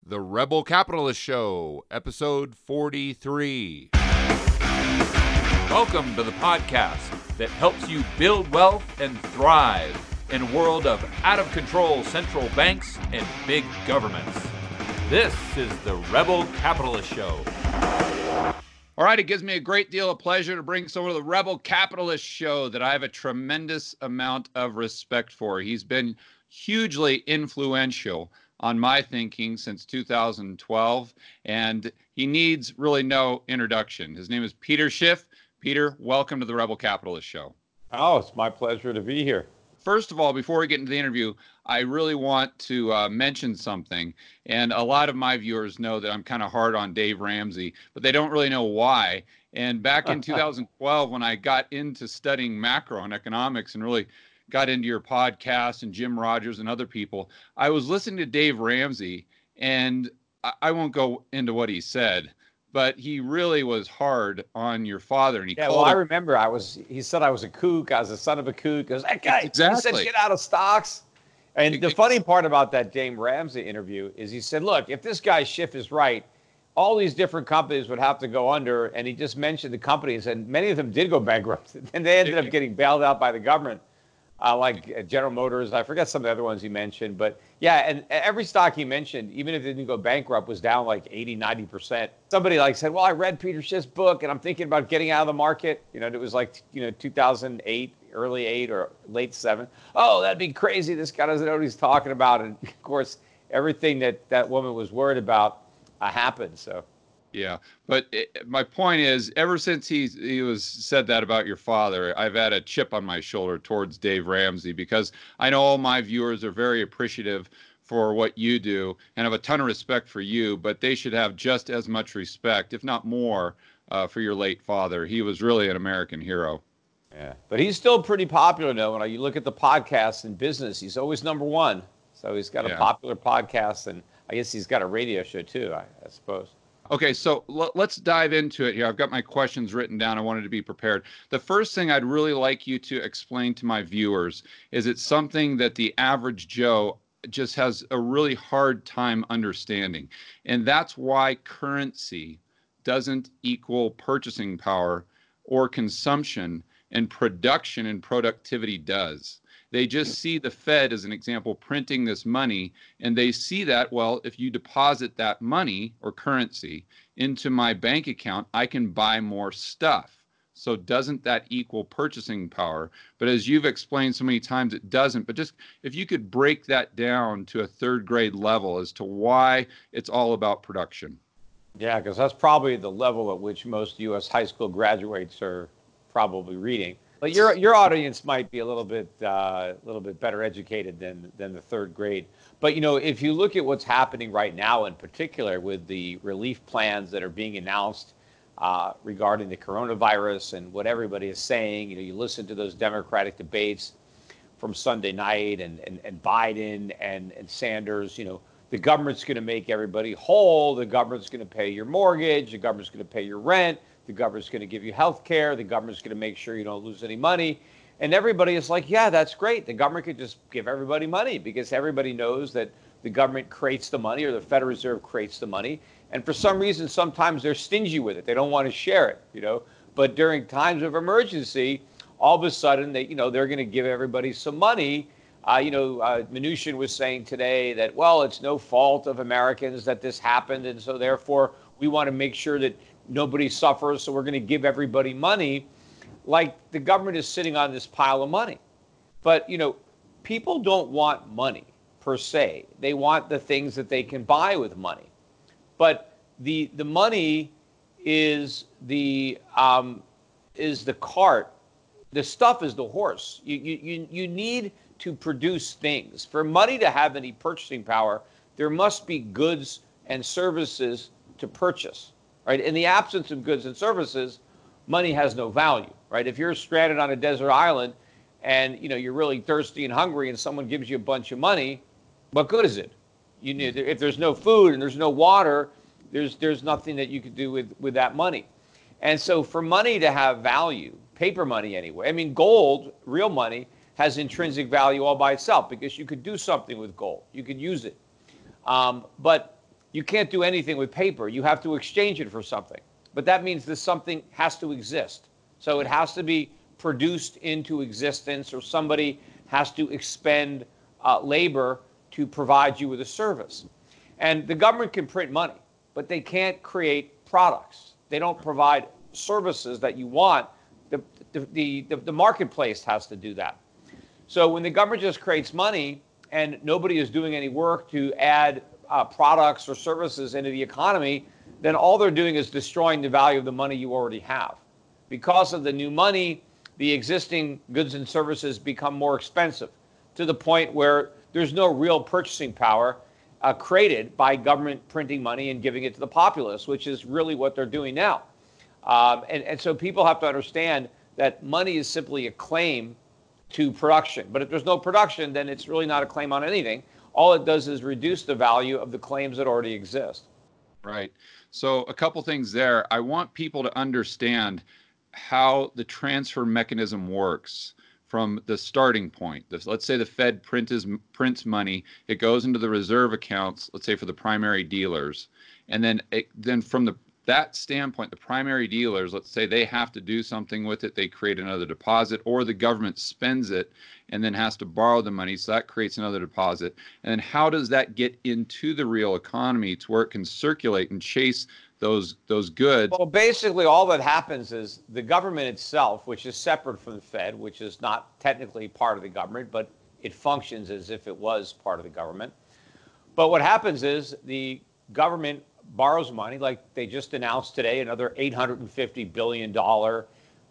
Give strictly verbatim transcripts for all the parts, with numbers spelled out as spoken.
The Rebel Capitalist Show, episode forty-three. Welcome to the podcast that helps you build wealth and thrive in a world of out-of-control central banks and big governments. This is the Rebel Capitalist Show. All right, it gives me a great deal of pleasure to bring someone to the Rebel Capitalist Show that I have a tremendous amount of respect for. He's been hugely influential on my thinking since two thousand twelve, and he needs really no introduction. His name is Peter Schiff. Peter, welcome to the Rebel Capitalist Show. Oh, it's my pleasure to be here. First of all, before we get into the interview, I really want to uh, mention something. And a lot of my viewers know that I'm kind of hard on Dave Ramsey, but they don't really know why. And back in two thousand twelve, when I got into studying macro and economics and really got into your podcast and Jim Rogers and other people, I was listening to Dave Ramsey, and I, I won't go into what he said, but he really was hard on your father. And he yeah, called well, him, I remember I was, he said I was a kook. I was the son of a kook. Because that guy, exactly. He said, get out of stocks. And the funny part about that Dave Ramsey interview is he said, look, if this guy Schiff is right, all these different companies would have to go under. And he just mentioned the companies, and many of them did go bankrupt. And they ended up getting bailed out by the government. Uh, like General Motors, I forget some of the other ones he mentioned, but yeah, and every stock he mentioned, even if it didn't go bankrupt, was down like eighty, ninety percent. Somebody like said, well, I read Peter Schiff's book and I'm thinking about getting out of the market. You know, it was like, you know, two thousand eight, early eight or late seven. Oh, that'd be crazy. This guy doesn't know what he's talking about. And of course, everything that that woman was worried about uh, happened. So. Yeah, but it, my point is, ever since he he was said that about your father, I've had a chip on my shoulder towards Dave Ramsey, because I know all my viewers are very appreciative for what you do and have a ton of respect for you, but they should have just as much respect, if not more, uh, for your late father. He was really an American hero. Yeah, but he's still pretty popular, though. When you look at the podcasts in business, he's always number one. So he's got a yeah. popular podcast, and I guess he's got a radio show, too, I, I suppose. Okay, so l- let's dive into it here. I've got my questions written down. I wanted to be prepared. The first thing I'd really like you to explain to my viewers is it's something that the average Joe just has a really hard time understanding. And that's why currency doesn't equal purchasing power or consumption, and production and productivity does. They just see the Fed, as an example, printing this money, and they see that, well, if you deposit that money or currency into my bank account, I can buy more stuff. So doesn't that equal purchasing power? But as you've explained so many times, it doesn't. But just if you could break that down to a third grade level as to why it's all about production. Yeah, because that's probably the level at which most U S high school graduates are probably reading. But your your audience might be a little bit uh, a little bit better educated than than the third grade. But you know, if you look at what's happening right now, in particular with the relief plans that are being announced uh, regarding the coronavirus and what everybody is saying, you know, you listen to those Democratic debates from Sunday night, and and, and Biden and and Sanders. You know, the government's going to make everybody whole. The government's going to pay your mortgage. The government's going to pay your rent. The government's going to give you health care. The government's going to make sure you don't lose any money. And everybody is like, yeah, that's great. The government could just give everybody money, because everybody knows that the government creates the money, or the Federal Reserve creates the money. And for some reason, sometimes they're stingy with it. They don't want to share it, you know. But during times of emergency, all of a sudden, they, you know, they're going to give everybody some money. Uh, you know, uh, Mnuchin was saying today that, well, it's no fault of Americans that this happened. And so therefore, we want to make sure that nobody suffers, so we're going to give everybody money. Like the government is sitting on this pile of money. But, you know, people don't want money per se. They want the things that they can buy with money. But the the money is the um, is the cart. The stuff is the horse. You, you, you, you need to produce things. For money to have any purchasing power, there must be goods and services to purchase. Right? In the absence of goods and services, money has no value, right? If you're stranded on a desert island and, you know, you're really thirsty and hungry and someone gives you a bunch of money, what good is it? You need, if there's no food and there's no water, there's there's nothing that you could do with, with that money. And so for money to have value, paper money anyway, I mean, gold, real money, has intrinsic value all by itself, because you could do something with gold. You could use it. Um, but you can't do anything with paper. You have to exchange it for something. But that means that something has to exist. So it has to be produced into existence, or somebody has to expend uh, labor to provide you with a service. And the government can print money, but they can't create products. They don't provide services that you want. The, the, the, the, the marketplace has to do that. So when the government just creates money and nobody is doing any work to add uh, products or services into the economy, then all they're doing is destroying the value of the money you already have. Because of the new money, the existing goods and services become more expensive, to the point where there's no real purchasing power uh, created by government printing money and giving it to the populace, which is really what they're doing now. Um, and, and so people have to understand that money is simply a claim to production. But if there's no production, then it's really not a claim on anything. All it does is reduce the value of the claims that already exist. Right. So a couple things there. I want people to understand how the transfer mechanism works from the starting point. This, let's say the Fed print is, prints money. It goes into the reserve accounts, let's say for the primary dealers. And then, it, then from the that standpoint, the primary dealers, let's say they have to do something with it. They create another deposit, or the government spends it and then has to borrow the money. So that creates another deposit. And then how does that get into the real economy to where it can circulate and chase those those goods? Well, basically all that happens is the government itself, which is separate from the Fed, which is not technically part of the government, but it functions as if it was part of the government. But what happens is the government borrows money, like they just announced today, another eight hundred fifty billion dollars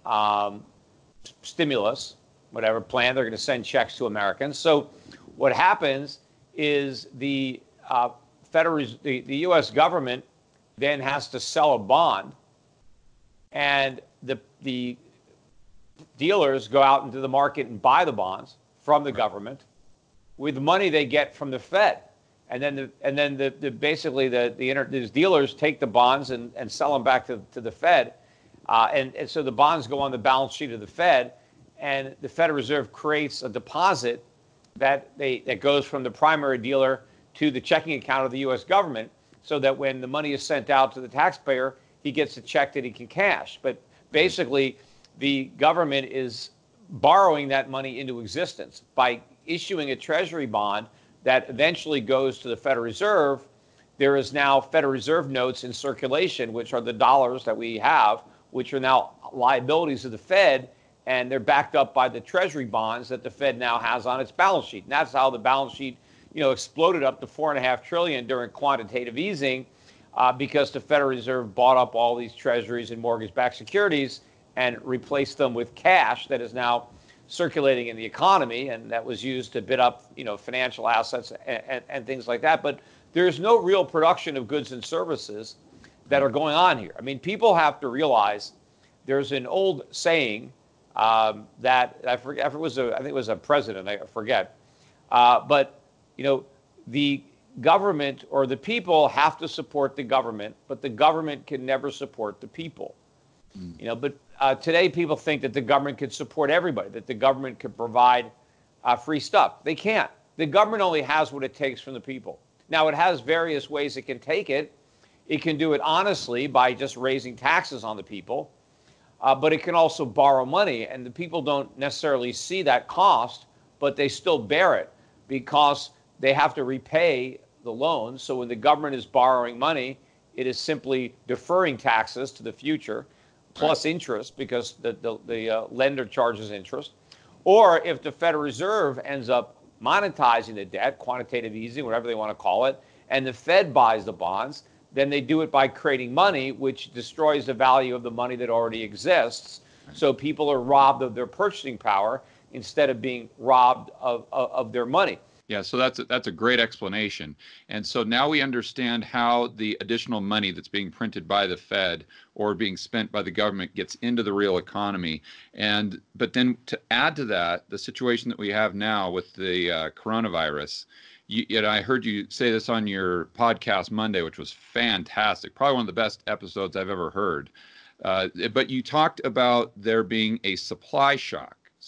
um, stimulus, whatever plan. They're going to send checks to Americans. So what happens is the uh, federal, the, the U S government then has to sell a bond, and the the dealers go out into the market and buy the bonds from the government with the money they get from the Fed. And then, the, and then the, the basically the the inter, these dealers take the bonds and, and sell them back to, to the Fed, uh, and, and so the bonds go on the balance sheet of the Fed, and the Federal Reserve creates a deposit that they that goes from the primary dealer to the checking account of the U S government, so that when the money is sent out to the taxpayer, he gets a check that he can cash. But basically, the government is borrowing that money into existence by issuing a treasury bond that eventually goes to the Federal Reserve. There is now Federal Reserve notes in circulation, which are the dollars that we have, which are now liabilities of the Fed, and they're backed up by the treasury bonds that the Fed now has on its balance sheet. And that's how the balance sheet, you know, exploded up to four and a half trillion during quantitative easing, uh, because the Federal Reserve bought up all these treasuries and mortgage-backed securities and replaced them with cash that is now circulating in the economy, and that was used to bid up, you know, financial assets and, and, and things like that. But there's no real production of goods and services that are going on here. I mean, people have to realize there's an old saying um, that I forget. If it was a, I think it was a president. I forget. Uh, but you know, the government or the people have to support the government, but the government can never support the people. Mm. You know, but uh, today people think that the government could support everybody, that the government could provide uh, free stuff. They can't. The government only has what it takes from the people. Now, it has various ways it can take it. It can do it honestly by just raising taxes on the people, uh, but it can also borrow money, and the people don't necessarily see that cost, but they still bear it because they have to repay the loans. So when the government is borrowing money, it is simply deferring taxes to the future, plus right. interest, because the, the, the uh, lender charges interest. Or if the Federal Reserve ends up monetizing the debt, quantitative easing, whatever they want to call it, and the Fed buys the bonds, then they do it by creating money, which destroys the value of the money that already exists. Right. So people are robbed of their purchasing power instead of being robbed of, of, of their money. Yeah, so that's a, that's a great explanation. And so now we understand how the additional money that's being printed by the Fed or being spent by the government gets into the real economy. And but then to add to that, the situation that we have now with the uh, coronavirus, you, you know, I heard you say this on your podcast Monday, which was fantastic, probably one of the best episodes I've ever heard. Uh, but you talked about there being a supply shock.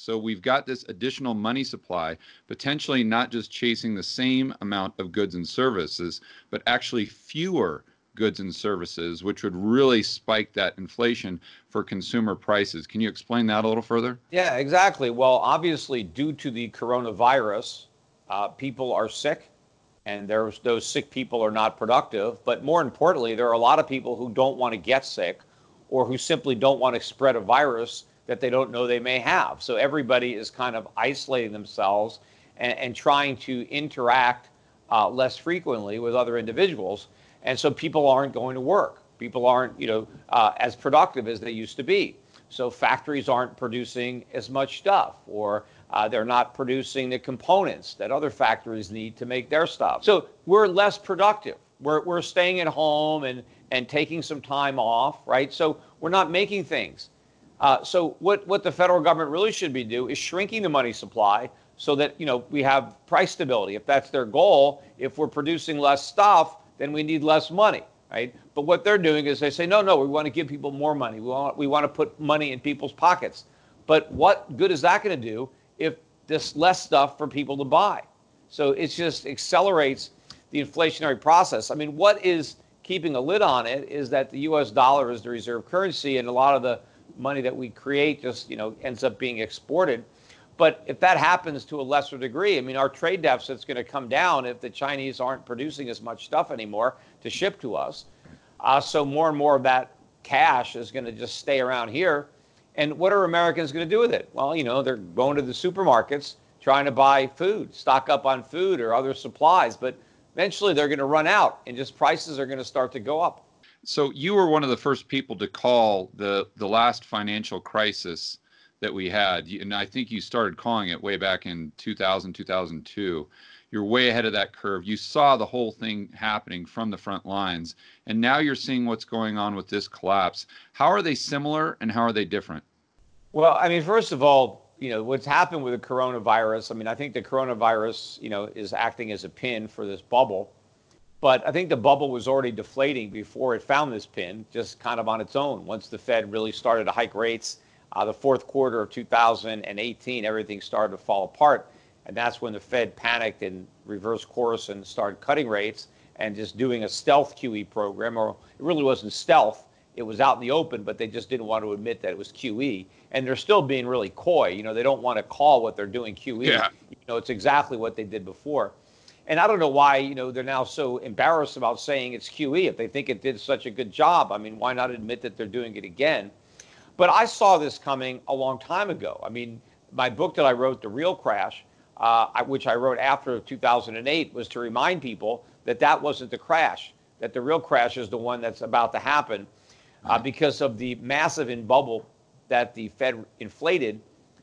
So we've got this additional money supply, potentially not just chasing the same amount of goods and services, but actually fewer goods and services, which would really spike that inflation for consumer prices. Can you explain that a little further? Yeah, exactly. Well, obviously, due to the coronavirus, uh, people are sick, and there's those sick people are not productive. But more importantly, there are a lot of people who don't want to get sick, or who simply don't want to spread a virus that they don't know they may have. So everybody is kind of isolating themselves and, and trying to interact uh, less frequently with other individuals. And so people aren't going to work. People aren't, you know, uh, as productive as they used to be. So factories aren't producing as much stuff, or uh, they're not producing the components that other factories need to make their stuff. So we're less productive. We're, we're staying at home and, and taking some time off, right? So we're not making things. Uh, so what, what the federal government really should be doing is shrinking the money supply so that, you know, we have price stability. If that's their goal, if we're producing less stuff, then we need less money, right? But what they're doing is they say, no, no, we want to give people more money. We want, we want to put money in people's pockets. But what good is that going to do if there's less stuff for people to buy? So it just accelerates the inflationary process. I mean, what is keeping a lid on it is that the U S dollar is the reserve currency, and a lot of the money that we create just, you know, ends up being exported. But if that happens to a lesser degree, I mean, our trade deficit's going to come down if the Chinese aren't producing as much stuff anymore to ship to us. Uh, so more and more of that cash is going to just stay around here. And what are Americans going to do with it? Well, you know, they're going to the supermarkets, trying to buy food, stock up on food or other supplies. But eventually they're going to run out, and just prices are going to start to go up. So you were one of the first people to call the, the last financial crisis that we had. And I think you started calling it way back in two thousand, two thousand two. You're way ahead of that curve. You saw the whole thing happening from the front lines. And now you're seeing what's going on with this collapse. How are they similar and how are they different? Well, I mean, first of all, you know, what's happened with the coronavirus, I mean, I think the coronavirus, you know, is acting as a pin for this bubble. But I think the bubble was already deflating before it found this pin, just kind of on its own. Once the Fed really started to hike rates, uh, the fourth quarter of two thousand eighteen, everything started to fall apart. And that's when the Fed panicked and reversed course and started cutting rates and just doing a stealth Q E program. Or it really wasn't stealth. It was out in the open, but they just didn't want to admit that it was Q E. And they're still being really coy. You know, they don't want to call what they're doing Q E. Yeah. You know, it's exactly what they did before. And I don't know why, you know, they're now so embarrassed about saying it's Q E. If they think it did such a good job, I mean, why not admit that they're doing it again? But I saw this coming a long time ago. I mean, my book that I wrote, The Real Crash, uh, which I wrote after two thousand eight, was to remind people that that wasn't the crash, that the real crash is the one that's about to happen uh, because of the massive in bubble that the Fed inflated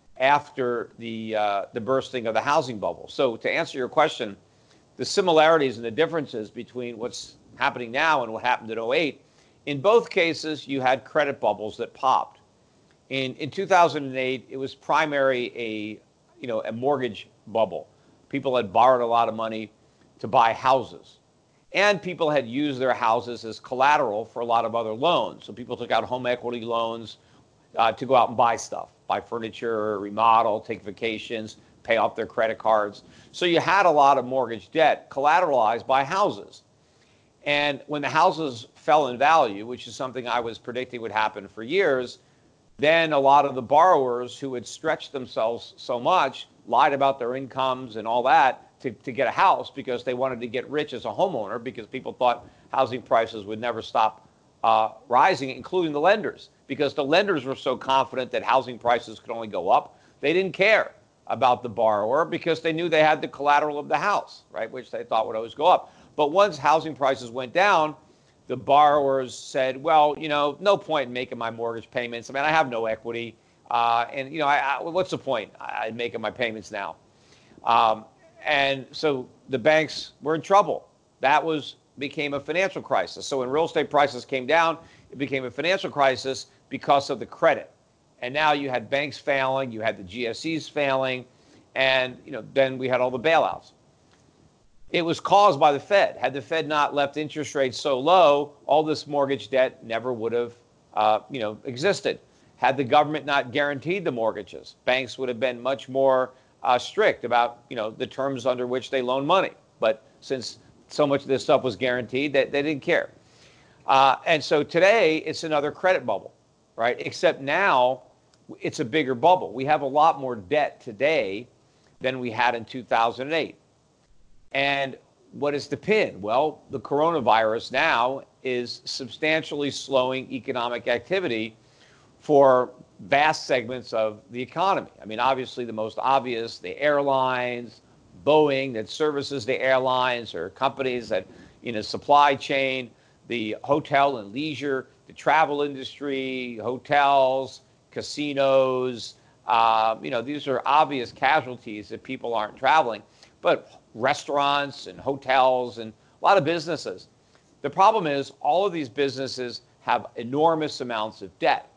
after the uh, the bursting of the housing bubble. So to answer your question, the similarities and the differences between what's happening now and what happened in oh eight, in both cases, you had credit bubbles that popped. In, in two thousand eight, it was primary a, you know, a mortgage bubble. People had borrowed a lot of money to buy houses. And people had used their houses as collateral for a lot of other loans. So people took out home equity loans uh, to go out and buy stuff, buy furniture, remodel, take vacations, pay off their credit cards. So you had a lot of mortgage debt collateralized by houses. And when the houses fell in value, which is something I was predicting would happen for years, then a lot of the borrowers who had stretched themselves so much lied about their incomes and all that to, to get a house because they wanted to get rich as a homeowner, because people thought housing prices would never stop uh, rising, including the lenders, because the lenders were so confident that housing prices could only go up. They didn't care about the borrower because they knew they had the collateral of the house, right, which they thought would always go up. But once housing prices went down, the borrowers said, well, you know, no point in making my mortgage payments. I mean, I have no equity. Uh, and, you know, I, I, what's the point? I'm making my payments now. Um, and so the banks were in trouble. That was became a financial crisis. So when real estate prices came down, it became a financial crisis because of the credit. And now you had banks failing, you had the G S Es failing, and, you know, then we had all the bailouts. It was caused by the Fed. Had the Fed not left interest rates so low, all this mortgage debt never would have, uh, you know, existed. had the government not guaranteed the mortgages. Banks would have been much more uh, strict about, you know, the terms under which they loan money. But since so much of this stuff was guaranteed, that they, they didn't care. Uh, and so today it's another credit bubble, right? Except now it's a bigger bubble. We have a lot more debt today than we had in two thousand eight. And what is the pin? Well, the coronavirus now is substantially slowing economic activity for vast segments of the economy. I mean, obviously the most obvious, the airlines, Boeing that services the airlines, or companies that, you know, supply chain, the hotel and leisure, the travel industry, hotels, casinos. Uh, you know, these are obvious casualties if people aren't traveling. But restaurants and hotels and a lot of businesses. The problem is all of these businesses have enormous amounts of debt.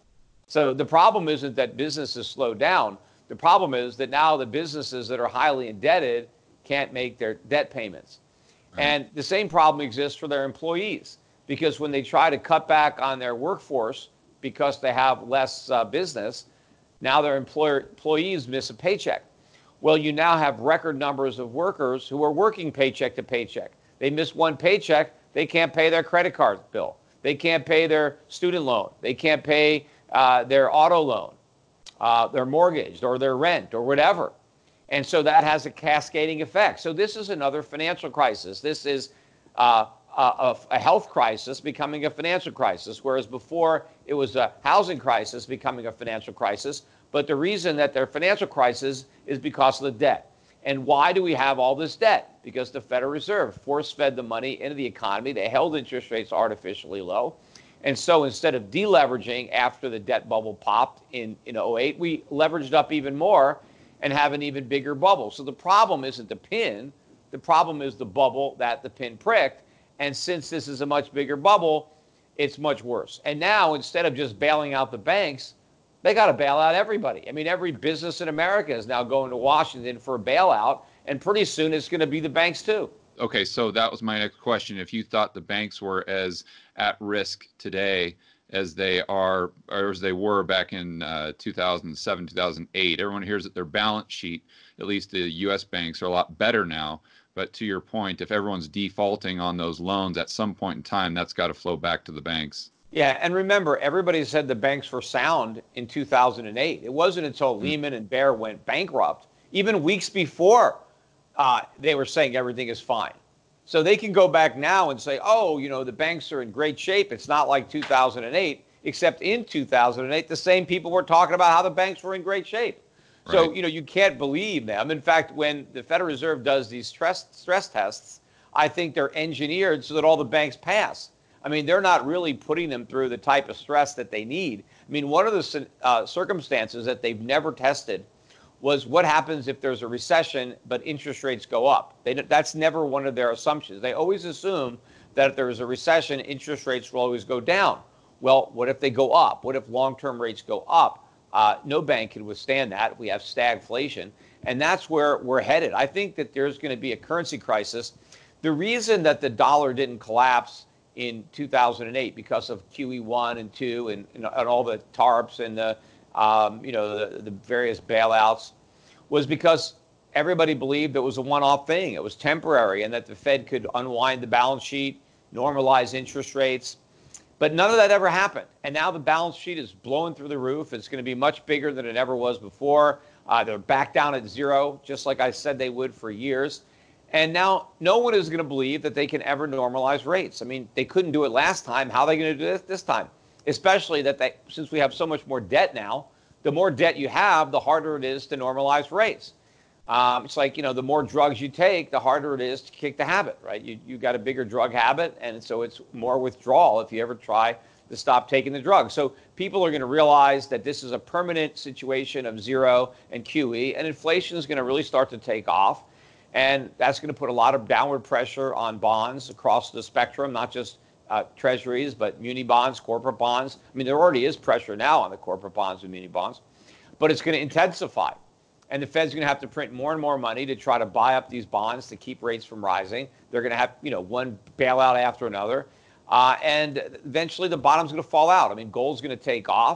So the problem isn't that businesses slow down. The problem is that now the businesses that are highly indebted can't make their debt payments. Right. And the same problem exists for their employees, because when they try to cut back on their workforce because they have less uh, business, now their employer, employees miss a paycheck. Well, you now have record numbers of workers who are working paycheck to paycheck. They miss one paycheck, they can't pay their credit card bill. They can't pay their student loan. They can't pay uh, their auto loan, uh, their mortgage, or their rent, or whatever. And so that has a cascading effect. So this is another financial crisis. This is uh, a, a health crisis becoming a financial crisis, whereas before it was a housing crisis becoming a financial crisis. But the reason that they're financial crisis is because of the debt. And why do we have all this debt? Because the Federal Reserve force-fed the money into the economy. They held interest rates artificially low. And so instead of deleveraging after the debt bubble popped in, in oh eight, we leveraged up even more and have an even bigger bubble. So the problem isn't the pin. The problem is the bubble that the pin pricked. And since this is a much bigger bubble, it's much worse. And now, instead of just bailing out the banks, they got to bail out everybody. I mean, every business in America is now going to Washington for a bailout, and pretty soon it's going to be the banks too. Okay, so that was my next question. If you thought the banks were as at risk today as they are, or as they were back in uh, two thousand seven, two thousand eight, everyone hears that their balance sheet, at least the U S banks, are a lot better now. But to your point, if everyone's defaulting on those loans at some point in time, that's got to flow back to the banks. Yeah, and remember, everybody said the banks were sound in two thousand eight. It wasn't until mm-hmm. Lehman and Bear went bankrupt, even weeks before, uh, they were saying everything is fine. So they can go back now and say, oh, you know, the banks are in great shape. It's not like two thousand eight, except in two thousand eight, the same people were talking about how the banks were in great shape. Right. So, you know, you can't believe them. In fact, when the Federal Reserve does these stress, stress tests, I think they're engineered so that all the banks pass. I mean, they're not really putting them through the type of stress that they need. I mean, one of the uh, circumstances that they've never tested was what happens if there's a recession, but interest rates go up. They, that's never one of their assumptions. They always assume that if there is a recession, interest rates will always go down. Well, what if they go up? What if long-term rates go up? Uh, no bank can withstand that. We have stagflation, and that's where we're headed. I think that there's going to be a currency crisis. The reason that the dollar didn't collapse in two thousand eight because of Q E one and two and, and, and all the TARPs and the, um, you know, the, the various bailouts was because everybody believed it was a one-off thing. It was temporary, and that the Fed could unwind the balance sheet, normalize interest rates. But none of that ever happened. And now the balance sheet is blowing through the roof. It's going to be much bigger than it ever was before. Uh, they're back down at zero, just like I said they would for years. And now no one is going to believe that they can ever normalize rates. I mean, they couldn't do it last time. How are they going to do this this time? Especially that they, since we have so much more debt now, the more debt you have, the harder it is to normalize rates. Um, it's like, you know, the more drugs you take, the harder it is to kick the habit, right? You you got a bigger drug habit, and so it's more withdrawal if you ever try to stop taking the drug. So people are going to realize that this is a permanent situation of zero and Q E, and inflation is going to really start to take off. And that's going to put a lot of downward pressure on bonds across the spectrum, not just uh, treasuries, but muni bonds, corporate bonds. I mean, there already is pressure now on the corporate bonds and muni bonds, but it's going to intensify. And the Fed's going to have to print more and more money to try to buy up these bonds to keep rates from rising. They're going to have, you know, one bailout after another. Uh, and eventually the bottom's going to fall out. I mean, gold's going to take off.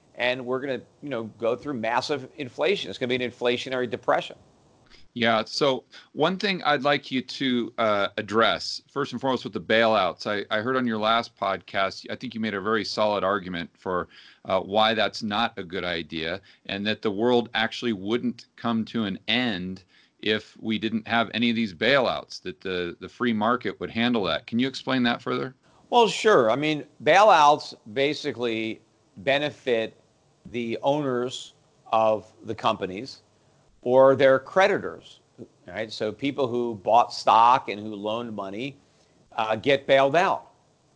and we're going to, you know, go through massive inflation. It's going to be an inflationary depression. Yeah. So one thing I'd like you to uh, address, first and foremost, with the bailouts. I, I heard on your last podcast, I think you made a very solid argument for uh, why that's not a good idea, and that the world actually wouldn't come to an end if we didn't have any of these bailouts, that the, the free market would handle that. Can you explain that further? Well, sure. I mean, bailouts basically benefit the owners of the companies or their creditors, right? So people who bought stock and who loaned money uh, get bailed out.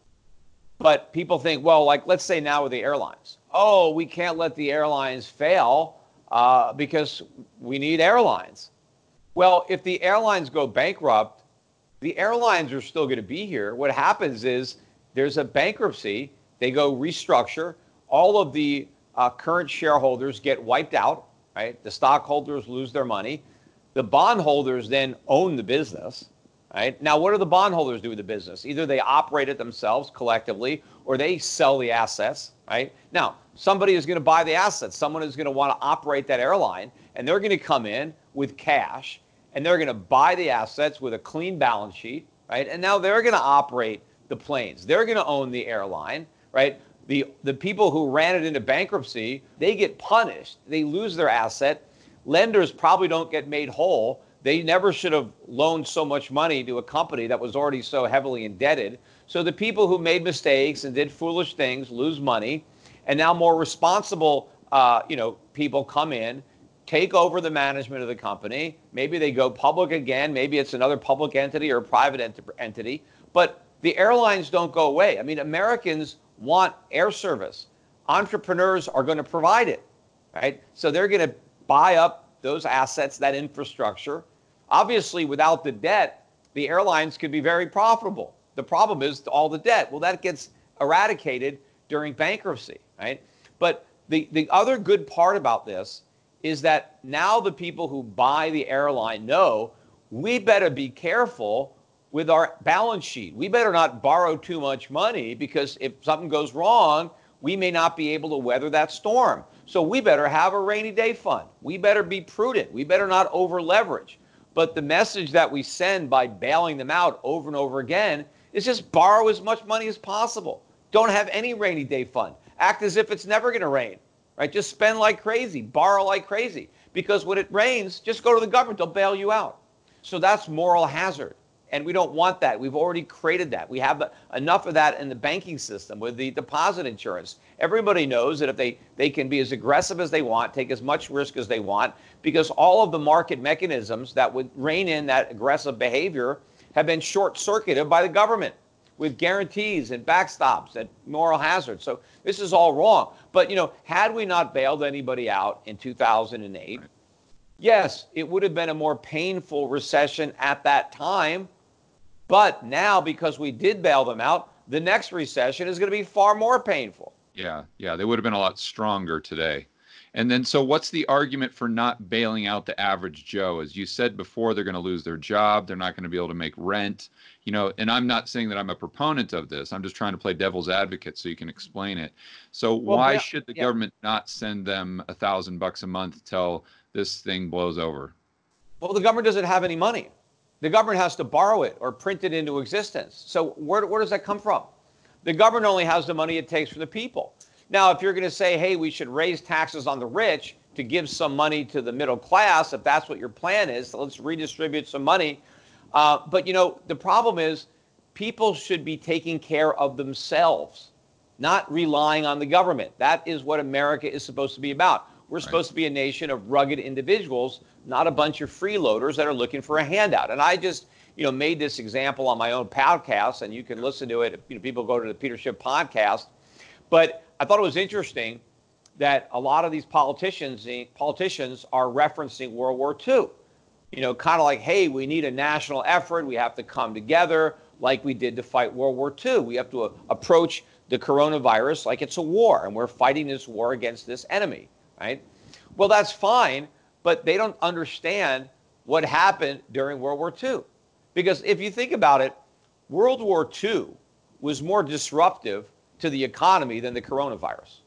But people think, well, like let's say now with the airlines, oh, we can't let the airlines fail uh, because we need airlines. Well, if the airlines go bankrupt, the airlines are still going to be here. What happens is there's a bankruptcy, they go restructure, all of the uh, current shareholders get wiped out. Right? The stockholders lose their money. The bondholders then own the business. Right? Now, what do the bondholders do with the business? Either they operate it themselves collectively or they sell the assets. Right? Now, somebody is going to buy the assets. Someone is going to want to operate that airline, and they're going to come in with cash, and they're going to buy the assets with a clean balance sheet. Right? And now they're going to operate the planes. They're going to own the airline. Right? The, the people who ran it into bankruptcy, they get punished. They lose their asset. Lenders probably don't get made whole. They never should have loaned so much money to a company that was already so heavily indebted. So the people who made mistakes and did foolish things lose money. And now more responsible uh, you know, people come in, take over the management of the company. Maybe they go public again. Maybe it's another public entity or a private ent- entity. But the airlines don't go away. I mean, Americans want air service. Entrepreneurs are going to provide it, right? So they're going to buy up those assets, that infrastructure. Obviously, without the debt, the airlines could be very profitable. The problem is all the debt. Well, that gets eradicated during bankruptcy, right? But the, the other good part about this is that now the people who buy the airline know we better be careful with our balance sheet. We better not borrow too much money because if something goes wrong, we may not be able to weather that storm. So we better have a rainy day fund. We better be prudent. We better not over leverage. But the message that we send by bailing them out over and over again is just borrow as much money as possible. Don't have any rainy day fund. Act as if it's never going to rain, right? Just spend like crazy, borrow like crazy. Because when it rains, just go to the government. They'll bail you out. So that's moral hazard. And we don't want that. We've already created that. We have enough of that in the banking system with the deposit insurance. Everybody knows that if they, they can be as aggressive as they want, take as much risk as they want, because all of the market mechanisms that would rein in that aggressive behavior have been short-circuited by the government with guarantees and backstops and moral hazard. So this is all wrong. But, you know, had we not bailed anybody out in two thousand eight, yes, it would have been a more painful recession at that time. But now, because we did bail them out, the next recession is going to be far more painful. Yeah, yeah, they would have been a lot stronger today. And then, so what's the argument for not bailing out the average Joe? As you said before, they're going to lose their job. They're not going to be able to make rent. You know, and I'm not saying that I'm a proponent of this. I'm just trying to play devil's advocate so you can explain it. So well, why yeah, should the yeah. government not send them a thousand bucks a month till this thing blows over? Well, the government doesn't have any money. The government has to borrow it or print it into existence. So where, where does that come from? The government only has the money it takes from the people. Now, if you're going to say, hey, we should raise taxes on the rich to give some money to the middle class, if that's what your plan is, so let's redistribute some money. Uh, but, you know, the problem is people should be taking care of themselves, not relying on the government. That is what America is supposed to be about. We're right. supposed to be a nation of rugged individuals, not a bunch of freeloaders that are looking for a handout. And I just, you know, made this example on my own podcast, and you can listen to it. You know, people go to the Peter Schiff podcast. But I thought it was interesting that a lot of these politicians, politicians are referencing World War Two. You know, kind of like, hey, we need a national effort. We have to come together like we did to fight World War Two. We have to uh, approach the coronavirus like it's a war, and we're fighting this war against this enemy, right? Well, that's fine, but they don't understand what happened during World War Two. Because if you think about it, World War Two was more disruptive to the economy than the coronavirus.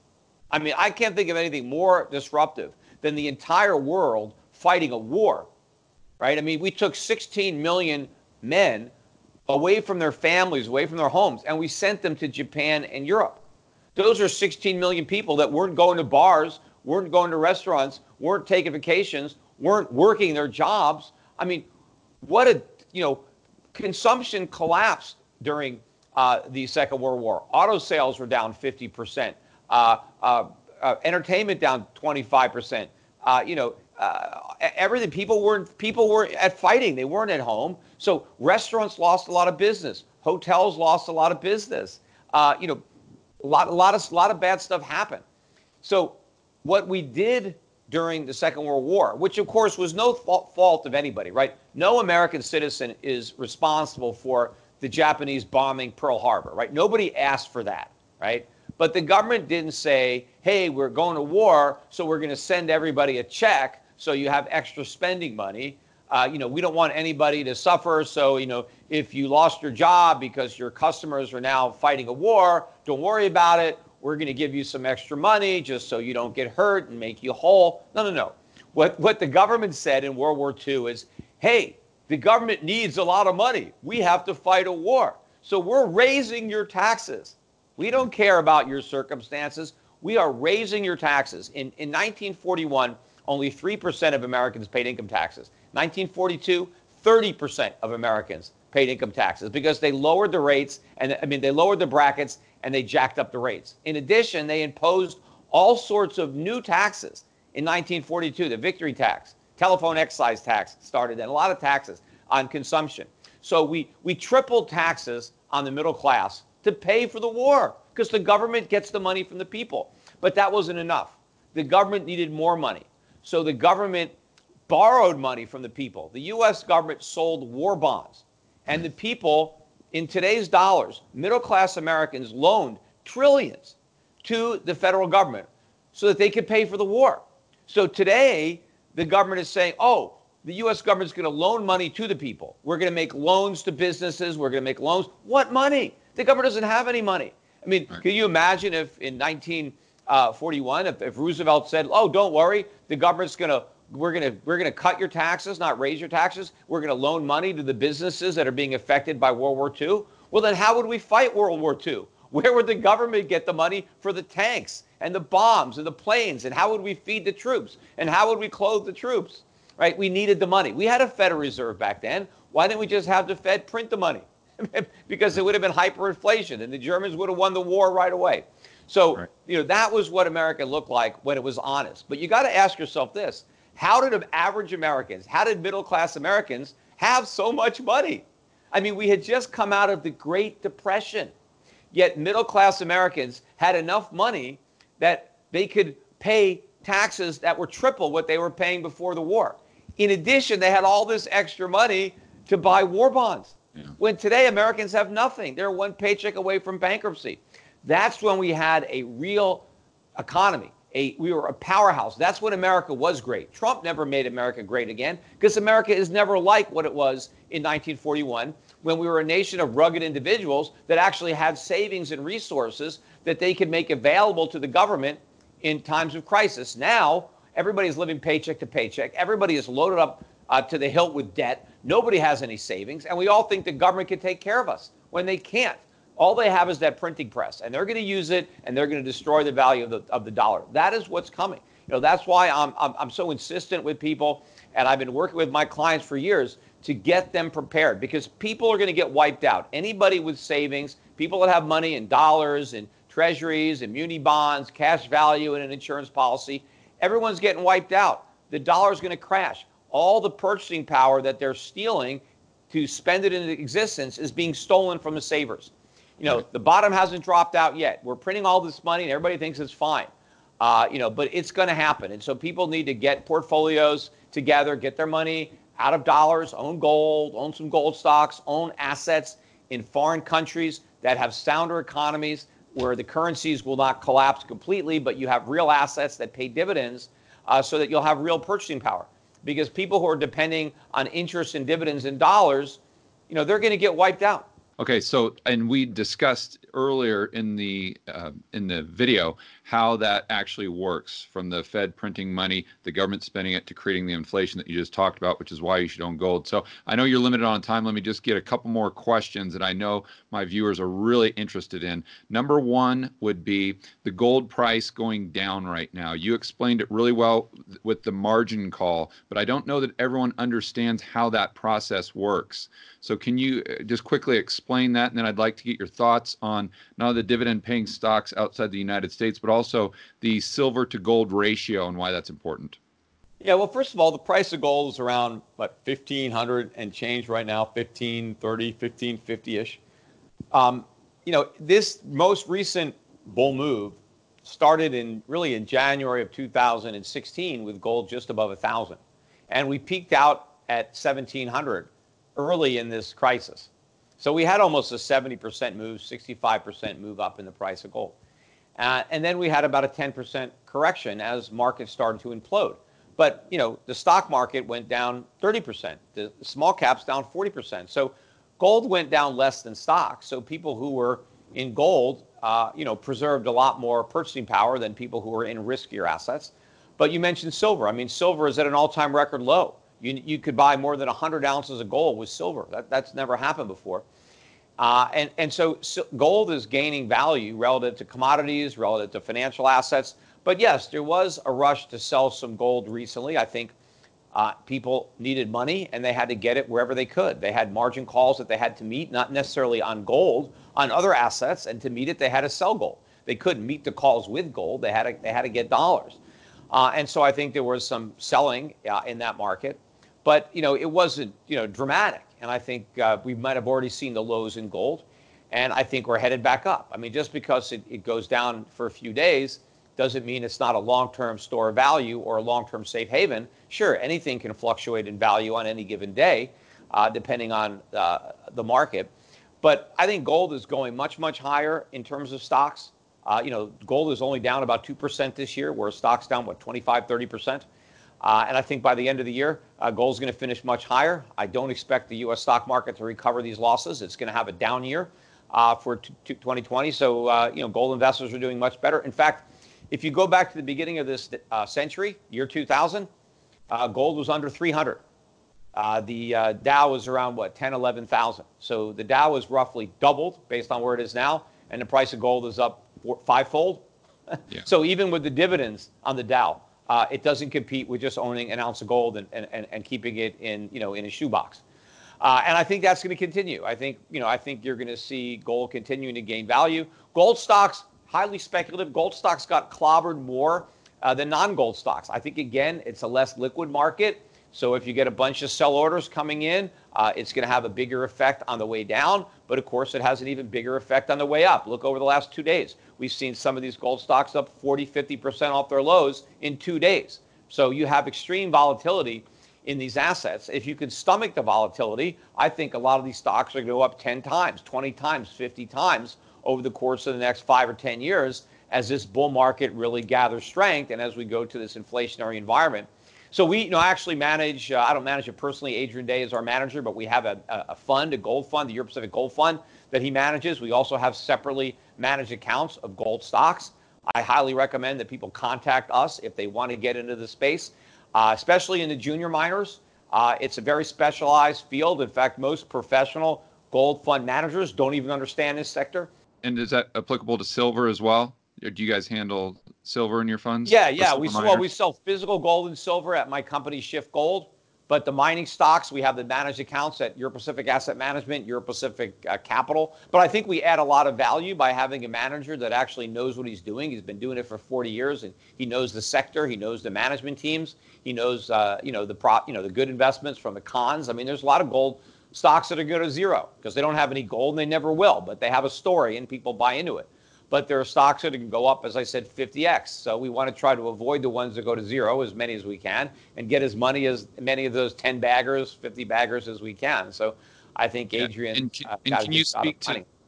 I mean, I can't think of anything more disruptive than the entire world fighting a war, right? I mean, we took sixteen million men away from their families, away from their homes, and we sent them to Japan and Europe. Those are sixteen million people that weren't going to bars, weren't going to restaurants, weren't taking vacations, weren't working their jobs. I mean, what a, you know, consumption collapsed during uh, the Second World War. Auto sales were down fifty percent. Uh, uh, uh, entertainment down twenty-five percent. Uh, you know, uh, everything. People weren't people were at fighting. They weren't at home. So restaurants lost a lot of business. Hotels lost a lot of business. Uh, you know, a lot, a lot of, a lot of bad stuff happened. So what we did during the Second World War, which of course was no fault of anybody, right? No American citizen is responsible for the Japanese bombing Pearl Harbor, right? Nobody asked for that, right? But the government didn't say, hey, we're going to war, so we're going to send everybody a check so you have extra spending money. Uh, you know, we don't want anybody to suffer. So, you know, if you lost your job because your customers are now fighting a war, don't worry about it. We're going to give you some extra money just so you don't get hurt and make you whole. No, no, no. What, what the government said in World War Two is, hey, the government needs a lot of money. We have to fight a war. So we're raising your taxes. We don't care about your circumstances. We are raising your taxes. In, in nineteen forty-one, only three percent of Americans paid income taxes. nineteen forty-two, thirty percent of Americans paid income taxes because they lowered the rates, and I mean, they lowered the brackets and they jacked up the rates. In addition, they imposed all sorts of new taxes in nineteen forty-two, the victory tax, telephone excise tax started, and a lot of taxes on consumption. So we, we tripled taxes on the middle class to pay for the war because the government gets the money from the people. But that wasn't enough. The government needed more money. So the government borrowed money from the people. The U S government sold war bonds. And the people, in today's dollars, middle-class Americans loaned trillions to the federal government so that they could pay for the war. So today, the government is saying, oh, the U S government is going to loan money to the people. We're going to make loans to businesses. We're going to make loans. What money? The government doesn't have any money. I mean, right. Can you imagine if in nineteen forty-one, if, if Roosevelt said, oh, don't worry, the government's going to, we're going to, we're going to cut your taxes, not raise your taxes. We're going to loan money to the businesses that are being affected by World War Two. Well, then how would we fight World War Two? Where would the government get the money for the tanks and the bombs and the planes? And how would we feed the troops? And how would we clothe the troops? Right? We needed the money. We had a Federal Reserve back then. Why didn't we just have the Fed print the money? Because it would have been hyperinflation and the Germans would have won the war right away. So, right. you know, that was what America looked like when it was honest. But you got to ask yourself this. How did average Americans, how did middle-class Americans have so much money? I mean, we had just come out of the Great Depression, yet middle-class Americans had enough money that they could pay taxes that were triple what they were paying before the war. In addition, they had all this extra money to buy war bonds. Yeah. When today Americans have nothing. They're one paycheck away from bankruptcy. That's when we had a real economy. A, we were a powerhouse. That's when America was great. Trump never made America great again because America is never like what it was in nineteen forty-one when we were a nation of rugged individuals that actually had savings and resources that they could make available to the government in times of crisis. Now, everybody's living paycheck to paycheck. Everybody is loaded up uh, to the hilt with debt. Nobody has any savings. And we all think the government can take care of us when they can't. All they have is that printing press, and they're going to use it, and they're going to destroy the value of the, of the dollar. That is what's coming. You know, that's why I'm, I'm, I'm so insistent with people, and I've been working with my clients for years to get them prepared because people are going to get wiped out. Anybody with savings, people that have money in dollars and treasuries and muni bonds, cash value in an insurance policy, everyone's getting wiped out. The dollar's going to crash. All the purchasing power that they're stealing to spend it into existence is being stolen from the savers. You know, the bottom hasn't dropped out yet. We're printing all this money and everybody thinks it's fine. Uh, you know, but it's going to happen. And so people need to get portfolios together, get their money out of dollars, own gold, own some gold stocks, own assets in foreign countries that have sounder economies where the currencies will not collapse completely, but you have real assets that pay dividends uh, so that you'll have real purchasing power. Because people who are depending on interest and dividends in dollars, you know, they're going to get wiped out. Okay, so and we discussed earlier in the uh, in the video how that actually works, from the Fed printing money, the government spending it, to creating the inflation that you just talked about, which is why you should own gold. So I know you're limited on time. Let me just get a couple more questions that I know my viewers are really interested in. Number one would be the gold price going down right now. You explained it really well with the margin call, but I don't know that everyone understands how that process works. So can you just quickly explain that? And then I'd like to get your thoughts on not only the dividend paying stocks outside the United States, but also the silver to gold ratio and why that's important. Yeah, well, first of all, the price of gold is around, what, fifteen hundred and change right now, fifteen thirty, fifteen fifty-ish. Um, you know, this most recent bull move started in really in January of two thousand sixteen with gold just above one thousand. And we peaked out at seventeen hundred early in this crisis. So we had almost a seventy percent move, sixty-five percent move up in the price of gold. Uh, and then we had about a ten percent correction as markets started to implode. But, you know, the stock market went down thirty percent. The small caps down forty percent. So gold went down less than stocks. So people who were in gold, uh, you know, preserved a lot more purchasing power than people who were in riskier assets. But you mentioned silver. I mean, silver is at an all-time record low. You, you could buy more than one hundred ounces of gold with silver. That, that's never happened before. Uh, and, and so, so gold is gaining value relative to commodities, relative to financial assets. But yes, there was a rush to sell some gold recently. I think uh, people needed money and they had to get it wherever they could. They had margin calls that they had to meet, not necessarily on gold, on other assets. And to meet it, they had to sell gold. They couldn't meet the calls with gold. They had to, they had to get dollars. Uh, and so I think there was some selling uh, in that market. But, you know, it wasn't, you know, dramatic. And I think uh, we might have already seen the lows in gold. And I think we're headed back up. I mean, just because it, it goes down for a few days doesn't mean it's not a long-term store of value or a long-term safe haven. Sure, anything can fluctuate in value on any given day, uh, depending on uh, the market. But I think gold is going much, much higher in terms of stocks. Uh, you know, gold is only down about two percent this year, whereas stocks down, what, twenty-five, thirty percent? Uh, and I think by the end of the year, uh, gold is going to finish much higher. I don't expect the U S stock market to recover these losses. It's going to have a down year uh, for t- t- twenty twenty. So, uh, you know, gold investors are doing much better. In fact, if you go back to the beginning of this uh, century, year two thousand, uh, gold was under three hundred. Uh, the uh, Dow was around, what, ten, eleven thousand. So the Dow is roughly doubled based on where it is now, and the price of gold is up four, fivefold. Yeah. So even with the dividends on the Dow, Uh, it doesn't compete with just owning an ounce of gold and, and, and keeping it in, you know, in a shoebox. Uh, and I think that's going to continue. I think, you know, I think you're going to see gold continuing to gain value. Gold stocks, highly speculative. Gold stocks got clobbered more uh, than non-gold stocks. I think, again, it's a less liquid market. So if you get a bunch of sell orders coming in, uh, it's going to have a bigger effect on the way down. But, of course, it has an even bigger effect on the way up. Look over the last two days. We've seen some of these gold stocks up forty, fifty percent off their lows in two days. So you have extreme volatility in these assets. If you can stomach the volatility, I think a lot of these stocks are going to go up ten times, twenty times, fifty times over the course of the next five or ten years as this bull market really gathers strength and as we go to this inflationary environment. So we, you know, actually manage, uh, I don't manage it personally. Adrian Day is our manager, but we have a, a fund, a gold fund, the Euro Pacific Gold Fund that he manages. We also have separately managed accounts of gold stocks. I highly recommend that people contact us if they want to get into the space, uh, especially in the junior miners. Uh, it's a very specialized field. In fact, most professional gold fund managers don't even understand this sector. And is that applicable to silver as well? Or do you guys handle silver in your funds? Yeah, yeah. We well, we sell physical gold and silver at my company, Shift Gold. But the mining stocks, we have the managed accounts at Euro Pacific Asset Management, Euro Pacific uh, Capital. But I think we add a lot of value by having a manager that actually knows what he's doing. He's been doing it for forty years, and he knows the sector. He knows the management teams. He knows, uh, you know, the prop, you know, the good investments from the cons. I mean, there's a lot of gold stocks that are going to zero because they don't have any gold and they never will. But they have a story and people buy into it. But there are stocks that can go up, as I said, fifty x. So we want to try to avoid the ones that go to zero, as many as we can, and get as many as many of those ten baggers, fifty baggers as we can. So I think Adrian yeah. and can, uh, and can you speak to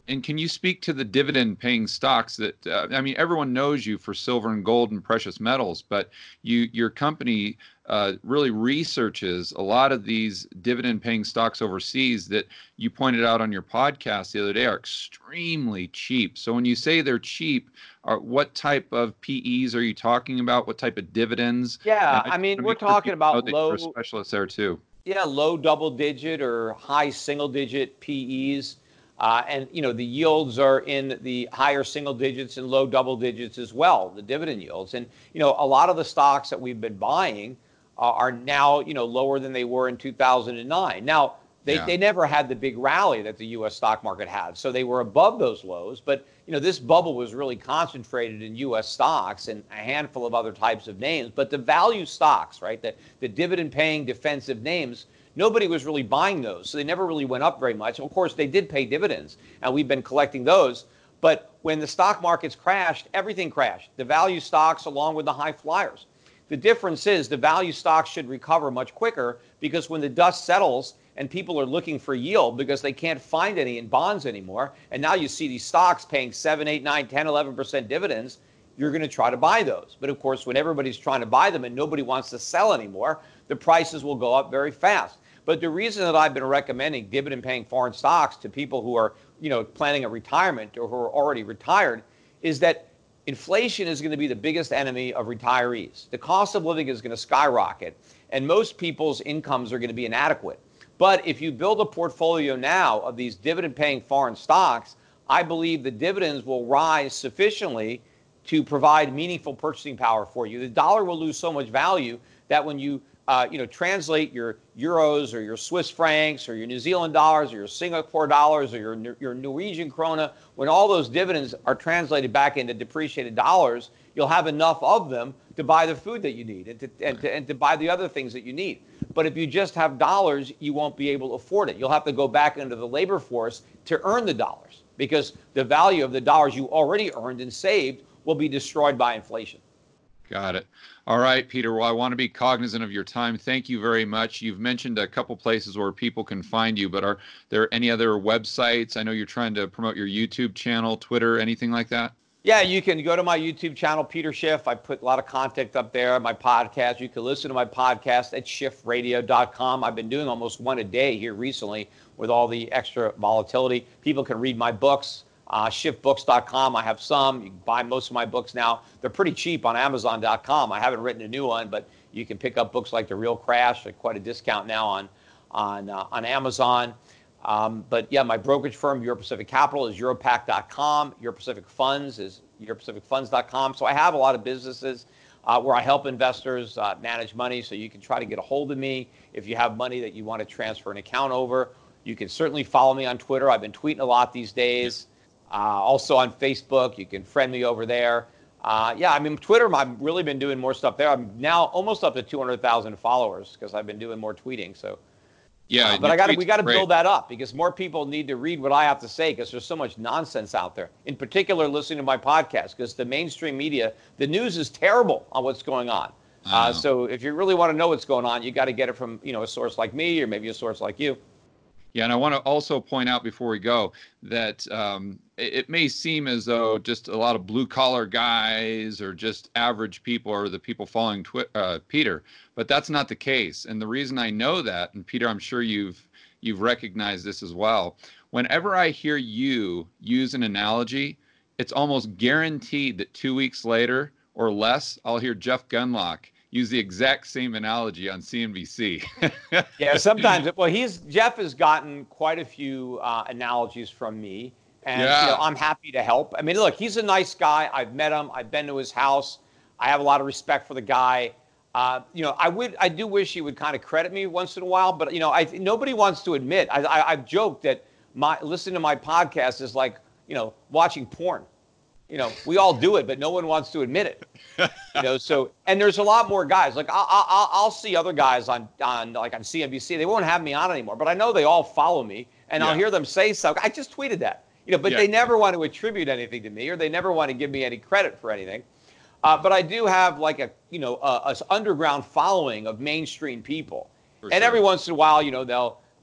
And can you speak to the dividend-paying stocks that, uh, I mean, everyone knows you for silver and gold and precious metals, but you, your company uh, really researches a lot of these dividend-paying stocks overseas that you pointed out on your podcast the other day are extremely cheap. So when you say they're cheap, are, what type of P Es are you talking about? What type of dividends? Yeah, And I I mean, just we're want to make sure talking people know about that you're a low, specialist there too. yeah, low double digit or high single digit P Es. Uh, and, you know, the yields are in the higher single digits and low double digits as well, the dividend yields. And, you know, a lot of the stocks that we've been buying uh, are now, you know, lower than they were in two thousand nine. Now, they, Yeah. they never had the big rally that the U S stock market had. So they were above those lows. But, you know, this bubble was really concentrated in U S stocks and a handful of other types of names. But the value stocks, right, the, the dividend paying defensive names, nobody was really buying those. So they never really went up very much. Of course, they did pay dividends, and we've been collecting those. But when the stock markets crashed, everything crashed. The value stocks along with the high flyers. The difference is the value stocks should recover much quicker because when the dust settles and people are looking for yield because they can't find any in bonds anymore, and now you see these stocks paying seven, eight, nine, ten, eleven percent dividends, you're going to try to buy those. But of course, when everybody's trying to buy them and nobody wants to sell anymore, the prices will go up very fast. But the reason that I've been recommending dividend-paying foreign stocks to people who are, you know, planning a retirement or who are already retired is that inflation is going to be the biggest enemy of retirees. The cost of living is going to skyrocket, and most people's incomes are going to be inadequate. But if you build a portfolio now of these dividend-paying foreign stocks, I believe the dividends will rise sufficiently to provide meaningful purchasing power for you. The dollar will lose so much value that when you Uh, you know, translate your euros or your Swiss francs or your New Zealand dollars or your Singapore dollars or your your Norwegian krona, when all those dividends are translated back into depreciated dollars, you'll have enough of them to buy the food that you need and to, and to, and to buy the other things that you need. But if you just have dollars, you won't be able to afford it. You'll have to go back into the labor force to earn the dollars because the value of the dollars you already earned and saved will be destroyed by inflation. Got it. All right, Peter. Well, I want to be cognizant of your time. Thank you very much. You've mentioned a couple places where people can find you, but are there any other websites? I know you're trying to promote your YouTube channel, Twitter, anything like that? Yeah, you can go to my YouTube channel, Peter Schiff. I put a lot of content up there, my podcast. You can listen to my podcast at schiff radio dot com. I've been doing almost one a day here recently with all the extra volatility. People can read my books. Uh, schiff books dot com. I have some. You can buy most of my books now. They're pretty cheap on amazon dot com. I haven't written a new one, but you can pick up books like The Real Crash at quite a discount now on on uh, on Amazon. Um, but yeah, my brokerage firm, Euro Pacific Capital, is europac dot com. Euro Pacific Funds is euro pacific funds dot com. So I have a lot of businesses uh, where I help investors uh, manage money. So you can try to get a hold of me if you have money that you want to transfer an account over. You can certainly follow me on Twitter. I've been tweeting a lot these days. Uh, also on Facebook, you can friend me over there. Uh, yeah, I mean, Twitter, I've really been doing more stuff there. I'm now almost up to two hundred thousand followers because I've been doing more tweeting. So, yeah, uh, but I got we got to great. build that up because more people need to read what I have to say because there's so much nonsense out there. In particular, listening to my podcast because the mainstream media, the news is terrible on what's going on. Uh, so if you really want to know what's going on, you got to get it from you know a source like me or maybe a source like you. Yeah, and I want to also point out before we go that um, it, it may seem as though just a lot of blue-collar guys or just average people are the people following twi- uh, Peter, but that's not the case. And the reason I know that, and Peter, I'm sure you've you've recognized this as well, whenever I hear you use an analogy, it's almost guaranteed that two weeks later or less, I'll hear Jeff Gundlach use the exact same analogy on C N B C. Yeah, sometimes. Well, he's Jeff has gotten quite a few uh, analogies from me, and Yeah. you know, I'm happy to help. I mean, look, he's a nice guy. I've met him. I've been to his house. I have a lot of respect for the guy. Uh, you know, I would, I do wish he would kind of credit me once in a while, but you know, I nobody wants to admit. I, I, I've joked that my listening to my podcast is like you know watching porn. You know, we all do it, but no one wants to admit it. You know, so and there's a lot more guys. Like I'll I'll, I'll see other guys on on like on C N B C. They won't have me on anymore, but I know they all follow me, and Yeah. I'll hear them say something. I just tweeted that. You know, but Yeah. they never want to attribute anything to me, or they never want to give me any credit for anything. Uh, but I do have like a you know a, a underground following of mainstream people, For and sure. every once in a while, you know, they'll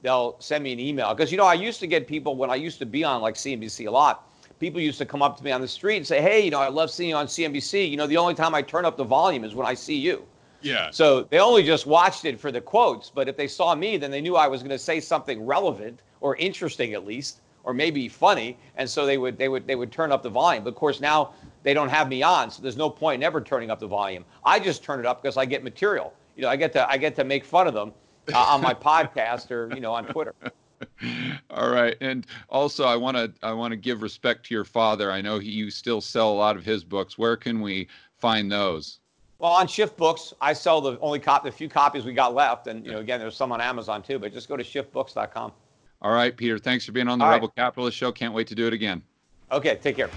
they'll send me an email. Because, you know, I used to get people when I used to be on like C N B C a lot. People used to come up to me on the street and say, hey, you know, I love seeing you on C N B C. You know, the only time I turn up the volume is when I see you. Yeah. So they only just watched it for the quotes. But if they saw me, then they knew I was going to say something relevant or interesting at least, or maybe funny. And so they would they would they would turn up the volume. But of course, now they don't have me on, so there's no point in ever turning up the volume. I just turn it up because I get material. You know, I get to I get to make fun of them uh, on my podcast or, you know, on Twitter. All right. And also I want to I want to give respect to your father. I know he, you still sell a lot of his books. Where can we find those? Well, on Shift Books, I sell the only copy, the few copies we got left. And, you know, again, there's some on Amazon too, but just go to shift books dot com. All right, Peter, thanks for being on the All Rebel right. Capitalist Show. Can't wait to do it again. Okay, take care.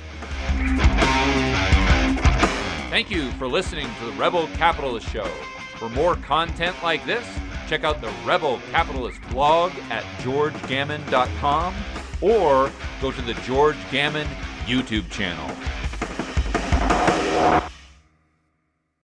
Thank you for listening to the Rebel Capitalist Show. For more content like this, check out the Rebel Capitalist blog at george gammon dot com or go to the George Gammon YouTube channel.